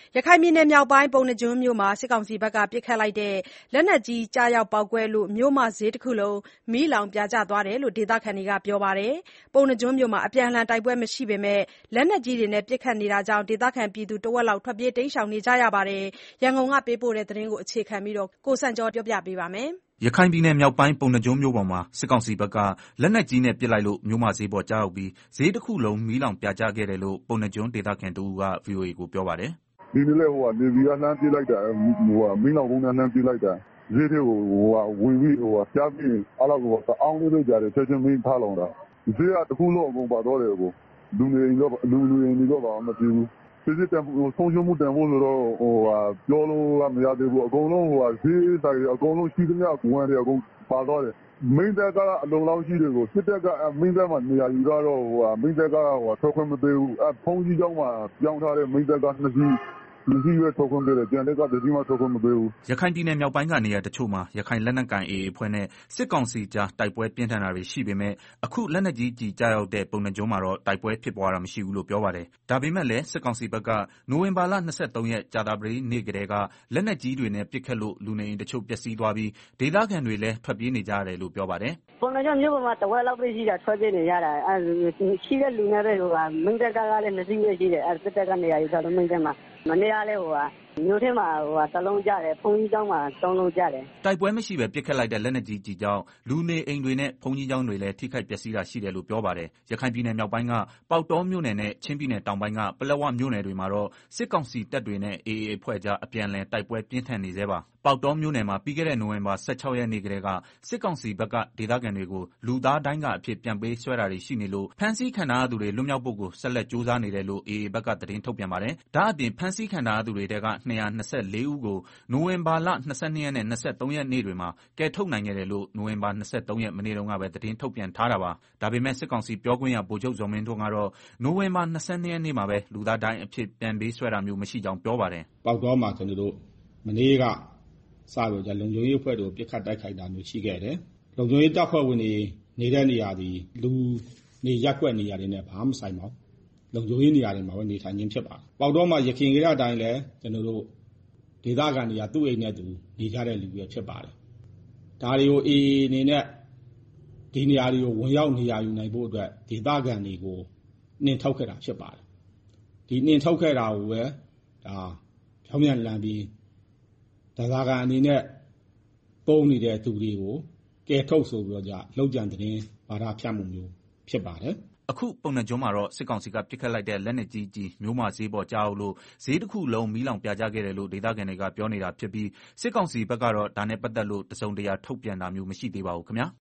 ရခိုင်ပြည်နယ်မြောက်ပိုင်း ပုဏ္ဏားကျွန်းမြို့မှာ စစ်ကောင်စီဘက်က ပစ်ခတ်လိုက်တဲ့ လက်နက်ကြီးကျရောက်ပေါက်ကွဲလို့ မြို့မဈေးတခုလုံး မီးလောင်ပြာကျသွားတယ်လို့ ဒေသခံတွေကပြောပါတယ်။ ပုဏ္ဏားကျွန်းမြို့မှာ အပြန်အလှန်တိုက်ပွဲမရှိပေမဲ့ လက်နက်ကြီးတွေနဲ့ ပစ်ခတ်နေတာကြောင့် ဒေသခံတဝက်လောက် ထွက်ပြေးတိမ်းရှောင်နေကြရပါတယ်။ ရန်ကုန်ကပေးပို့တဲ့သတင်းကို အခြေခံပြီး ကိုစံကျော်က တင်ပြပေးထားပါတယ်။ရခိုင်ပြည်နယ်မြောက်ပိုင်း ပုဏ္ဏားကျွန်းမြို့ပေါ်မှာ စစ်ကောင်စီဘက်က လက်နက်ကြီးနဲ့ ပစ်လိုက်လို့ မြို့မဈေးပေါ်ကျရောက်ပြီး ဈေးတခုလုံး မီးလောင်ပြာကျခဲ့တယ်လို့ ပုဏ္ဏားကျွန်းဒေသခံတဦးက ဗွီအိုအေကို ပြောပါတယ်။ "ဒီနေ့လည်း နေဗီကလှမ်းပစ်လိုက်တာ မီးလောင်ဗုံးနဲ့လှမ်းပစ်လိုက်တာ ဈေးထဲကိုဝင်ပြီးကျပြီး တအောင့်လေးပဲကြာတယ် ချက်ချင်းမီးထလောင်တာ။ ဈေးကတခုလုံးအကုန်ပါသွားတယ်။ လူနေအိမ်တွေတော့ ဘာမှမဖြစ်ဘူး။ ပစ္စည်းဆုံးရှုံးမှုတန်ဖိုးဆိုတော့ ပြောလို့မရသေးဘူး။ ဈေးဆိုင်တွေအကုန်လုံးရှိသမျှဝန်တွေအကုန်ပါသွားတယ်။ မီးသတ်ကားကအလုံအလောက်ရှိတယ်။ စစ်တပ်က မီးသတ်မှာနေရာယူထားတော့ မီးသတ်ကားထွက်ခွင့်မပေးဘူး။ ဘုန်းကြီးကျောင်းမှာပြောင်းထားတဲ့ မီးသတ်ကားနှစ်စီးပဲထွက်ခွင့်ပေးတယ်။ ကျန်တဲ့ကားတစီးမှထွက်ခွင့်မပေးဘူး။ " ရခိုင်ပြည်နယ်မြောက်ပိုင်းက နေရာတချို့မှာ ရခိုင်လက်နက်ကိုင် AA အဖွဲ့နဲ့ စစ်ကောင်စီကြား တိုက်ပွဲပြင်းထန်တာတွေရှိပေမဲ့ အခုလက်နက်ကြီးကျည်ကျရောက်တဲ့ ပုဏ္ဏားကျွန်းမှာတော့ တိုက်ပွဲဖြစ်ပွားတာမရှိဘူးလို့ပြောပါတယ်။ ဒါပေမဲ့လည်း စစ်ကောင်စီဘက်က နိုဝင်ဘာလ ၂၃ ရက် ကြာသပတေးနေ့ကတည်းက လက်နက်ကြီးတွေနဲ့ ပစ်ခတ်လို့ လူနေအိမ်တချို့ပျက်စီးသွားပြီး ဒေသခံတွေလည်း ထွက်ပြေးနေကြရတယ်လို့ ပြောပါတယ်။ "ပုဏ္ဏားကျွန်းမြို့ပေါ်မှာ တဝက်လောက်ပဲရှိတာ ထွက်ပြေးနေရတာ။ ရှိတဲ့လူနဲ့ပဲ မီးသတ်ကားကလည်း နှစ်စီးပဲရှိတယ်။ စစ်တပ်ကနေရာယူထားလို့ မီးသတ်မှာ မနေ့ကလည်း မြို့ထဲမှာတလုံးကျတယ်။ ဘုန်းကြီးကျောင်းမှာ သုံးလုံးကျတယ်။ " တိုက်ပွဲမရှိဘဲ ပစ်ခတ်လိုက်တဲ့ လက်နက်ကြီးကျည်ကြောင့် လူနေအိမ်တွေနဲ့ ဘုန်းကြီးကျောင်းတွေလည်း ထိခိုက်ပျက်စီးတာရှိတယ်လို့ ပြောပါတယ်။ ရခိုင်ပြည်နယ်မြောက်ပိုင်းက ပေါက်တောမြို့နယ်နဲ့ ချင်းပြည်နယ်တောင်ပိုင်းက ပလက်ဝမြို့နယ်တွေမှာတော့ စစ်ကောင်စီတပ်တွေနဲ့ AA အဖွဲ့ကြား အပြန်အလှန် တိုက်ပွဲပြင်းထန်နေဆဲပါ။ ပေါက်တောမြို့နယ်မှာ ပြီးခဲ့တဲ့ နိုဝင်ဘာ ၁၆ ရက်နေ့ကတည်းက စစ်ကောင်စီဘက်က ဒေသခံတွေကို လူသားဒိုင်းကာအဖြစ် ပြန်ပေးဆွဲတာတွေရှိနေလို့ ဖမ်းဆီးခံထားရသူတွေ လွတ်မြောက်ဖို့ကို ဆက်လက်ကြိုးစားနေတယ်လို့ AA ဘက်က သတင်းထုတ်ပြန်ပါတယ်။ ဒါ့အပြင် ဖမ်းဆီးခံထားရသူတွေထဲက ၂၂၄ ဦးကို နိုဝင်ဘာလ ၂၂ ရက်နဲ့ ၂၃ ရက်နေ့တွေမှာ ကယ်ထုတ်နိုင်ခဲ့တယ်လို့ နိုဝင်ဘာ ၂၃ ရက် မနေ့တုန်းကပဲ သတင်းထုတ်ပြန်ထားတာပါ။ ဒါပေမဲ့ စစ်ကောင်စီပြောခွင့်ရ ဗိုလ်ချုပ်ဇော်မင်းထွန်းကတော့ နိုဝင်ဘာ ၂၂ ရက်နေ့မှာပဲ လူသားဒိုင်းအဖြစ် ပြန်ပေးဆွဲတာမျိုး မရှိကြောင်း ပြောပါတယ်။ "ပေါက်တောမှာ မနေ့ကစပြီး လုံခြုံရေးအဖွဲ့တွေကို ပစ်ခတ်တိုက်ခိုက်တာမျိုးရှိခဲ့တယ်။ လုံခြုံရေးတပ်ဖွဲ့ဝင်တွေနေတဲ့နေရာသည် လူနေရပ်ကွက်နေရာတွေနဲ့ ဘာမှမဆိုင်ပါဘူး။ လုံခြုံရေးနေရာတွေမှာပဲ နေထိုင်ခြင်းဖြစ်ပါတယ်။ ပေါက်တောမှာ ယခင်ကတည်းကအတိုင်းလည်း ဒေသခံတွေက သူ့အိမ်နဲ့သူနေကြတဲ့သူတွေဖြစ်ပါတယ်။ ဒါတွေကို AA အနေနဲ့ ဒီနေရာတွေကို ဝင်ရောက်နေရာယူနိုင်ဖို့အတွက် ဒေသခံတွေကို နှင်ထုတ်ခဲ့တာဖြစ်ပါတယ်။ ဒီနှင်ထုတ်ခဲ့တာကိုပဲ ပြောင်းပြန်လှန်ပြီး ဓားစာခံအနေနဲ့ သုံးနေတဲ့သူတွေကို ကယ်ထုတ်ဆိုပြီးတော့ လုပ်ကြံသတင်းမှားဖြန့်မှုမျိုးဖြစ်ပါတယ်။ " အခုပုဏ္ဏားကျွန်းမှာတော့ စစ်ကောင်စီက ပစ်ခတ်လိုက်တဲ့ လက်နက်ကြီးကျည် မြို့မဈေးပေါ်ကျရောက်လို့ ဈေးတခုလုံး မီးလောင်ပြာကျခဲ့တယ်လို့ ဒေသခံတွေက ပြောနေတာဖြစ်ပြီး စစ်ကောင်စီဘက်ကတော့ ဒါနဲ့ပတ်သက်လို့ တစုံတရာထုတ်ပြန်တာမျိုး မရှိသေးပါဘူးခင်ဗျာ။